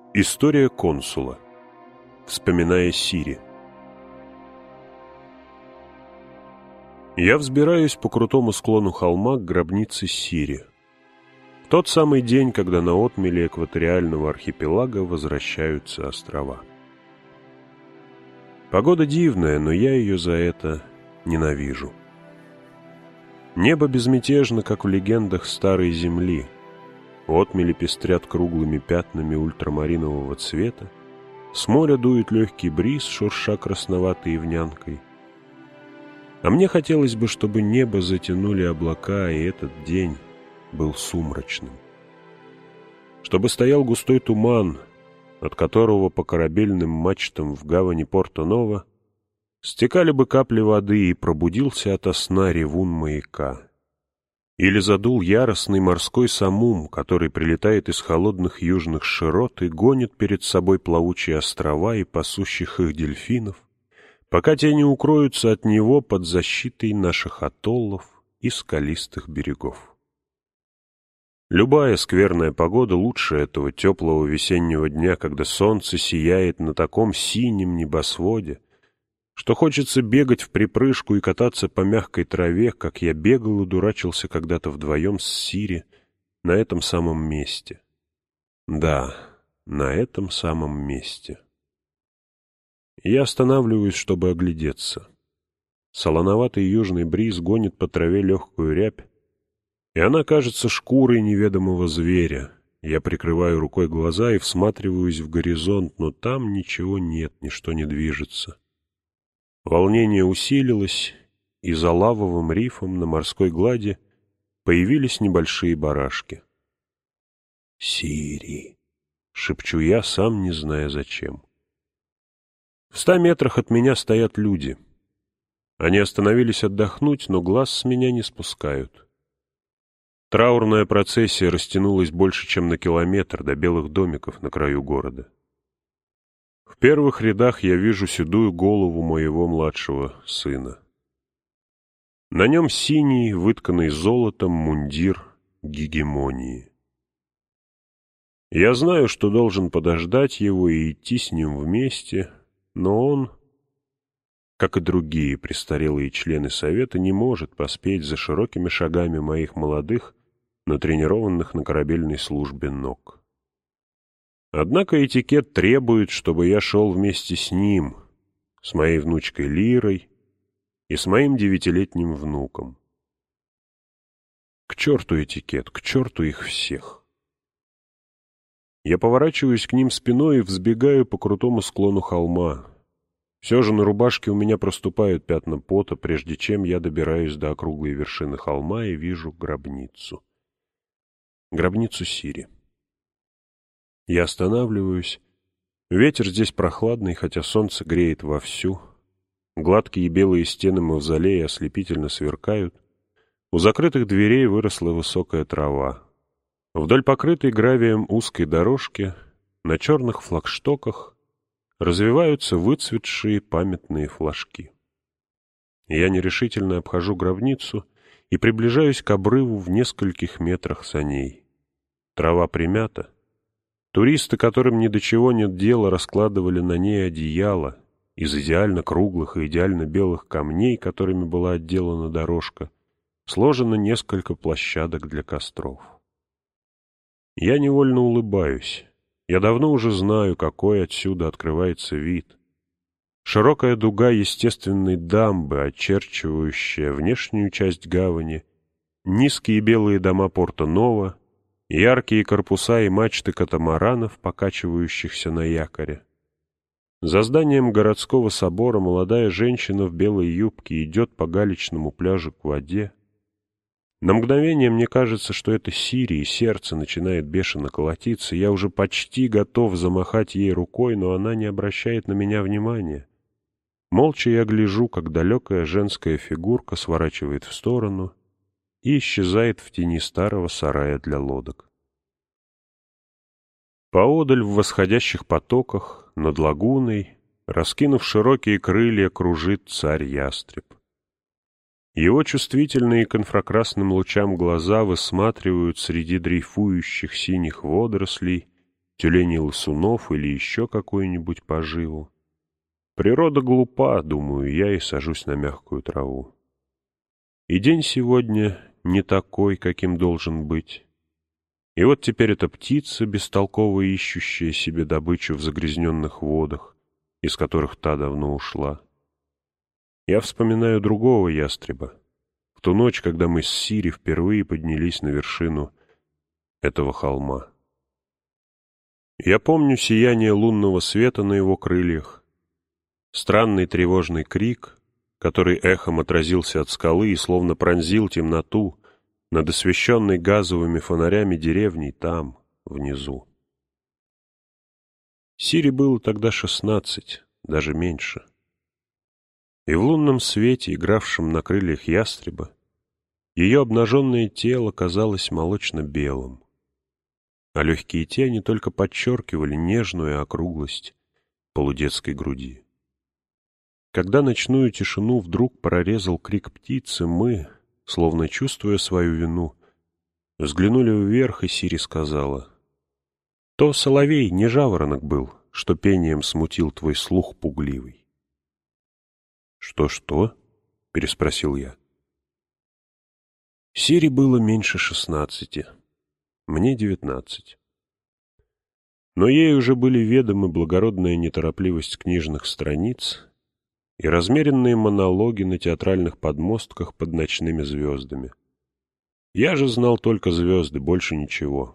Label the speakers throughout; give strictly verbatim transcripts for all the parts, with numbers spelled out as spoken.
Speaker 1: История консула. Вспоминая Сири. Я взбираюсь по крутому склону холма к гробнице Сири. В тот самый день, когда на отмеле экваториального архипелага возвращаются острова. Погода дивная, но я ее за это ненавижу. Небо безмятежно, как в легендах старой земли. Отмели пестрят круглыми пятнами ультрамаринового цвета. С моря дует легкий бриз, шурша красноватой ивнянкой. А мне хотелось бы, чтобы небо затянули облака, и этот день был сумрачным. Чтобы стоял густой туман, от которого по корабельным мачтам в гавани Порто-Ново стекали бы капли воды, и пробудился ото сна ревун маяка. Или задул яростный морской самум, который прилетает из холодных южных широт и гонит перед собой плавучие острова и пасущих их дельфинов, пока те не укроются от него под защитой наших атоллов и скалистых берегов. Любая скверная погода лучше этого теплого весеннего дня, когда солнце сияет на таком синем небосводе, что хочется бегать в припрыжку и кататься по мягкой траве, как я бегал и дурачился когда-то вдвоем с Сири на этом самом месте. Да, на этом самом месте. Я останавливаюсь, чтобы оглядеться. Солоноватый южный бриз гонит по траве легкую рябь, и она кажется шкурой неведомого зверя. Я прикрываю рукой глаза и всматриваюсь в горизонт, но там ничего нет, ничто не движется. Волнение усилилось, и за лавовым рифом на морской глади появились небольшие барашки. «Сири!» — шепчу я, сам не зная зачем. В ста метрах от меня стоят люди. Они остановились отдохнуть, но глаз с меня не спускают. Траурная процессия растянулась больше, чем на километр до белых домиков на краю города. В первых рядах я вижу седую голову моего младшего сына. На нем синий, вытканный золотом мундир гегемонии. Я знаю, что должен подождать его и идти с ним вместе, но он, как и другие престарелые члены Совета, не может поспеть за широкими шагами моих молодых, натренированных на корабельной службе ног. Однако этикет требует, чтобы я шел вместе с ним, с моей внучкой Лирой и с моим девятилетним внуком. К черту этикет, к черту их всех. Я поворачиваюсь к ним спиной и взбегаю по крутому склону холма. Все же на рубашке у меня проступают пятна пота, прежде чем я добираюсь до округлой вершины холма и вижу гробницу. Гробницу Сири. Я останавливаюсь. Ветер здесь прохладный, хотя солнце греет вовсю. Гладкие белые стены мавзолея ослепительно сверкают. У закрытых дверей выросла высокая трава. Вдоль покрытой гравием узкой дорожки на черных флагштоках развиваются выцветшие памятные флажки. Я нерешительно обхожу гробницу и приближаюсь к обрыву в нескольких метрах за ней. Трава примята. Туристы, которым ни до чего нет дела, раскладывали на ней одеяло из идеально круглых и идеально белых камней, которыми была отделана дорожка. Сложено несколько площадок для костров. Я невольно улыбаюсь. Я давно уже знаю, какой отсюда открывается вид. Широкая дуга естественной дамбы, очерчивающая внешнюю часть гавани, низкие белые дома Порто-Ново, яркие корпуса и мачты катамаранов, покачивающихся на якоре. За зданием городского собора молодая женщина в белой юбке идет по галечному пляжу к воде. На мгновение мне кажется, что это Сири, и сердце начинает бешено колотиться. Я уже почти готов замахать ей рукой, но она не обращает на меня внимания. Молча я гляжу, как далекая женская фигурка сворачивает в сторону и исчезает в тени старого сарая для лодок. Поодаль в восходящих потоках, над лагуной, раскинув широкие крылья, кружит царь-ястреб. Его чувствительные к инфракрасным лучам глаза высматривают среди дрейфующих синих водорослей тюленей лысунов или еще какую-нибудь поживу. Природа глупа, думаю я, и сажусь на мягкую траву. И день сегодня не такой, каким должен быть. И вот теперь эта птица, бестолково ищущая себе добычу в загрязненных водах, из которых та давно ушла. Я вспоминаю другого ястреба, в ту ночь, когда мы с Сири впервые поднялись на вершину этого холма. Я помню сияние лунного света на его крыльях, странный тревожный крик, который эхом отразился от скалы и словно пронзил темноту над освещенной газовыми фонарями деревней там, внизу. Сири было тогда шестнадцать, даже меньше. И в лунном свете, игравшем на крыльях ястреба, ее обнаженное тело казалось молочно-белым, а легкие тени только подчеркивали нежную округлость полудетской груди. Когда ночную тишину вдруг прорезал крик птицы, мы, словно чувствуя свою вину, взглянули вверх, и Сири сказала: «То соловей, не жаворонок был, что пением смутил твой слух пугливый». «Что-что?» — переспросил я. Сири было меньше шестнадцати, мне девятнадцать. Но ей уже были ведомы благородная неторопливость книжных страниц и размеренные монологи на театральных подмостках под ночными звездами. Я же знал только звезды, больше ничего.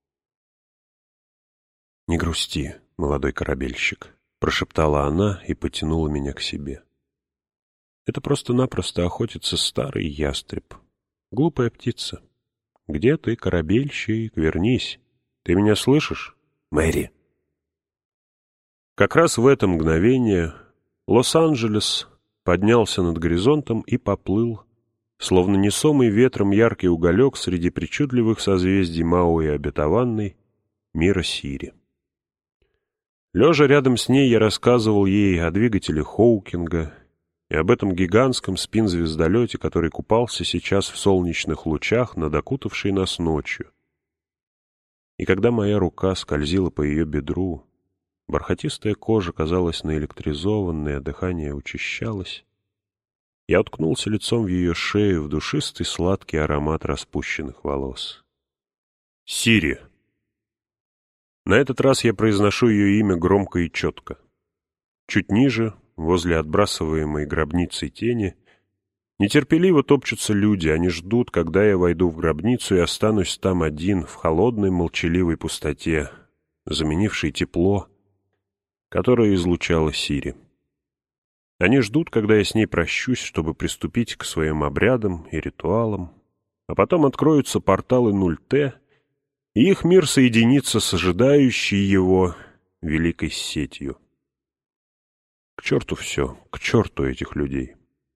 Speaker 1: «Не грусти, молодой корабельщик», — прошептала она и потянула меня к себе. «Это просто-напросто охотится старый ястреб. Глупая птица. Где ты, корабельщик? Вернись. Ты меня слышишь, Мэри?» Как раз в это мгновение Лос-Анджелес поднялся над горизонтом и поплыл, словно несомый ветром яркий уголек среди причудливых созвездий Мауи обетованной мира Сири. Лежа рядом с ней, я рассказывал ей о двигателе Хоукинга и об этом гигантском спин-звездолете, который купался сейчас в солнечных лучах над окутавшей нас ночью. И когда моя рука скользила по ее бедру, бархатистая кожа казалась наэлектризованной, а дыхание учащалось, я уткнулся лицом в ее шею, в душистый сладкий аромат распущенных волос. «Сири!» На этот раз я произношу ее имя громко и четко. Чуть ниже, возле отбрасываемой гробницы тени, нетерпеливо топчутся люди. Они ждут, когда я войду в гробницу и останусь там один, в холодной молчаливой пустоте, заменившей тепло, которое излучала Сири. Они ждут, когда я с ней прощусь, чтобы приступить к своим обрядам и ритуалам, а потом откроются порталы нуль Т, и их мир соединится с ожидающей его великой сетью. К черту все, к черту этих людей.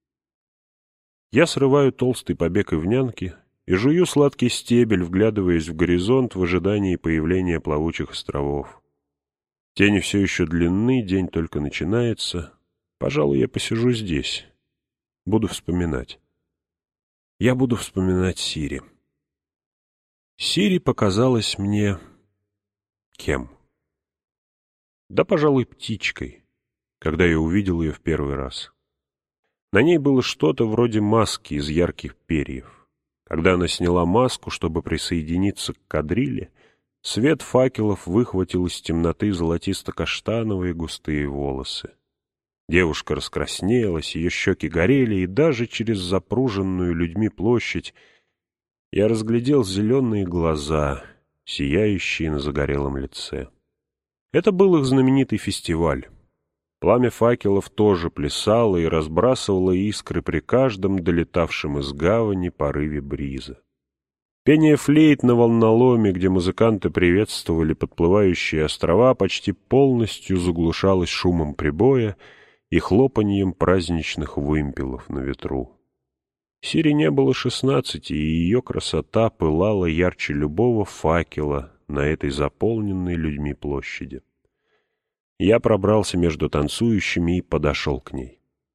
Speaker 1: Я срываю толстый побег ивнянки и жую сладкий стебель, вглядываясь в горизонт в ожидании появления плавучих островов. Тени все еще длинны, день только начинается. Пожалуй, я посижу здесь. Буду вспоминать. Я буду вспоминать Сири. Сири показалась мне... кем? Да, пожалуй, птичкой, когда я увидел ее в первый раз. На ней было что-то вроде маски из ярких перьев. Когда она сняла маску, чтобы присоединиться к кадриле, свет факелов выхватил из темноты золотисто-каштановые густые волосы. Девушка раскраснелась, ее щеки горели, и даже через запруженную людьми площадь я разглядел зеленые глаза, сияющие на загорелом лице. Это был их знаменитый фестиваль. Пламя факелов тоже плясало и разбрасывало искры при каждом долетавшем из гавани порыве бриза. Пение флейт на волноломе, где музыканты приветствовали подплывающие острова, почти полностью заглушалось шумом прибоя и хлопаньем праздничных вымпелов на ветру. Сири не было шестнадцати, и ее красота пылала ярче любого факела на этой заполненной людьми площади. Я пробрался между танцующими и подошел к ней.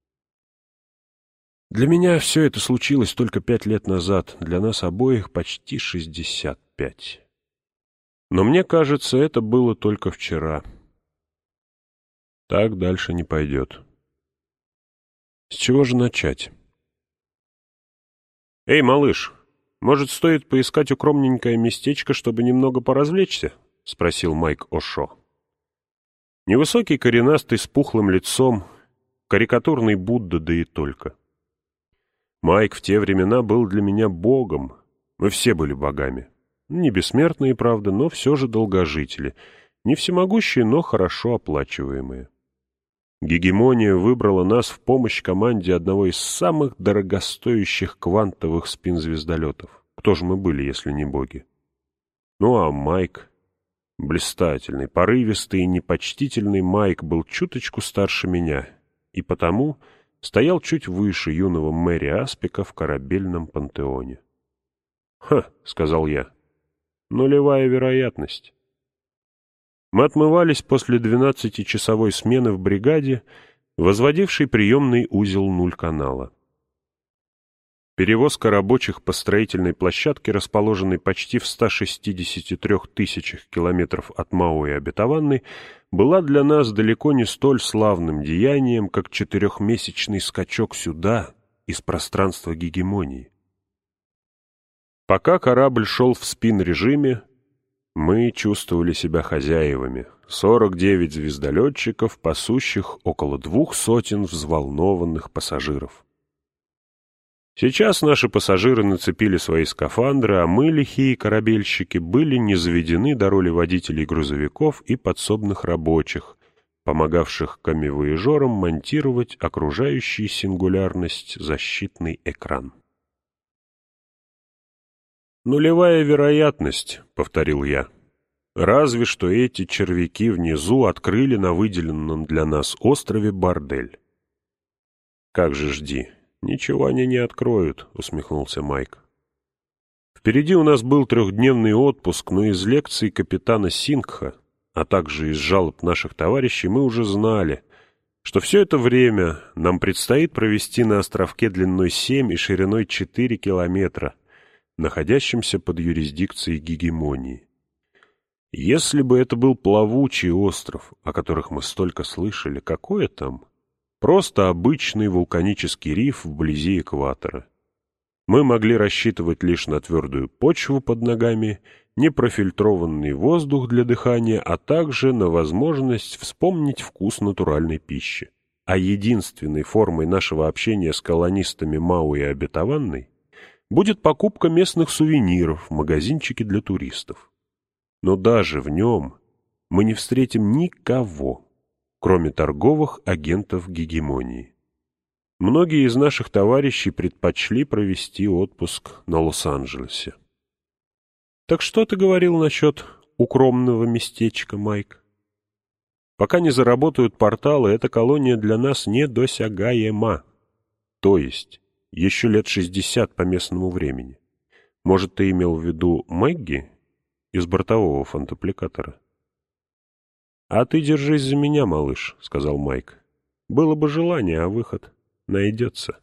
Speaker 1: Для меня все это случилось только пять лет назад, для нас обоих почти шестьдесят пять. Но мне кажется, это было только вчера. Так дальше не пойдет. С чего же начать? «Эй, малыш, может, стоит поискать укромненькое местечко, чтобы немного поразвлечься?» — спросил Майк О'Шо. Невысокий, коренастый, с пухлым лицом, карикатурный Будда, да и только. Майк в те времена был для меня богом. Мы все были богами. Не бессмертные, правда, но все же долгожители. Не всемогущие, но хорошо оплачиваемые. Гегемония выбрала нас в помощь команде одного из самых дорогостоящих квантовых спин-звездолетов. Кто же мы были, если не боги? Ну а Майк, блистательный, порывистый и непочтительный Майк, был чуточку старше меня, и потому стоял чуть выше юного Мэри Аспика в корабельном пантеоне. «Ха», — сказал я, — «нулевая вероятность». Мы отмывались после двенадцатичасовой смены в бригаде, возводившей приемный узел Нуль-канала. Перевозка рабочих по строительной площадке, расположенной почти в ста шестидесяти трёх тысячах километров от Мауи обетованной, была для нас далеко не столь славным деянием, как четырехмесячный скачок сюда, из пространства гегемонии. Пока корабль шел в спин-режиме, мы чувствовали себя хозяевами. сорок девять звездолетчиков, пасущих около двух сотен взволнованных пассажиров. Сейчас наши пассажиры нацепили свои скафандры, а мы, лихие корабельщики, были низведены до роли водителей грузовиков и подсобных рабочих, помогавших камевояжерам монтировать окружающий сингулярность защитный экран. «Нулевая вероятность», — повторил я. «Разве что эти червяки внизу открыли на выделенном для нас острове бордель». «Как же жди, ничего они не откроют», — усмехнулся Майк. Впереди у нас был трехдневный отпуск, но из лекций капитана Сингха, а также из жалоб наших товарищей, мы уже знали, что все это время нам предстоит провести на островке длиной семь и шириной четыре километра, находящимся под юрисдикцией гегемонии. Если бы это был плавучий остров, о которых мы столько слышали, какое там? Просто обычный вулканический риф вблизи экватора. Мы могли рассчитывать лишь на твердую почву под ногами, непрофильтрованный воздух для дыхания, а также на возможность вспомнить вкус натуральной пищи. А единственной формой нашего общения с колонистами Мауи обетованной будет покупка местных сувениров в магазинчике для туристов. Но даже в нем мы не встретим никого, кроме торговых агентов гегемонии. Многие из наших товарищей предпочли провести отпуск на Лос-Анджелесе. Так что ты говорил насчет укромного местечка, Майк? Пока не заработают порталы, эта колония для нас недосягаема. То есть еще лет шестьдесят по местному времени. Может, ты имел в виду Мэгги из бортового фантапликатора? — А ты держись за меня, малыш, — сказал Майк. — Было бы желание, а выход найдется.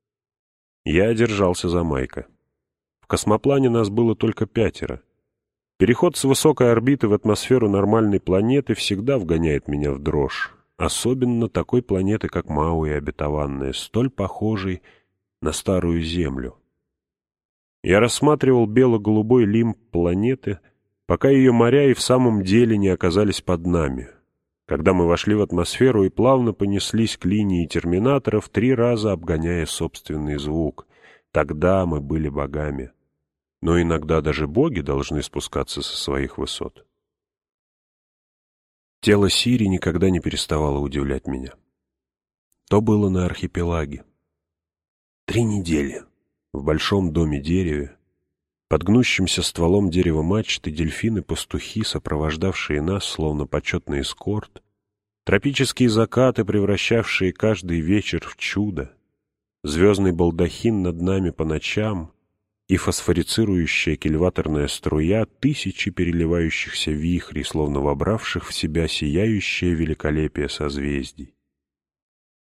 Speaker 1: Я держался за Майка. В космоплане нас было только пятеро. Переход с высокой орбиты в атмосферу нормальной планеты всегда вгоняет меня в дрожь. Особенно такой планеты, как Мауи обетованная, столь похожей на старую Землю. Я рассматривал бело-голубой лимб планеты, пока ее моря и в самом деле не оказались под нами. Когда мы вошли в атмосферу и плавно понеслись к линии терминаторов, три раза обгоняя собственный звук. Тогда мы были богами. Но иногда даже боги должны спускаться со своих высот. Тело Сири никогда не переставало удивлять меня. То было на архипелаге. Три недели в большом доме-дереве, под гнущимся стволом дерева мачты, дельфины-пастухи, сопровождавшие нас, словно почетный эскорт, тропические закаты, превращавшие каждый вечер в чудо, звездный балдахин над нами по ночам и фосфорицирующая кильваторная струя тысячи переливающихся вихрей, словно вобравших в себя сияющее великолепие созвездий.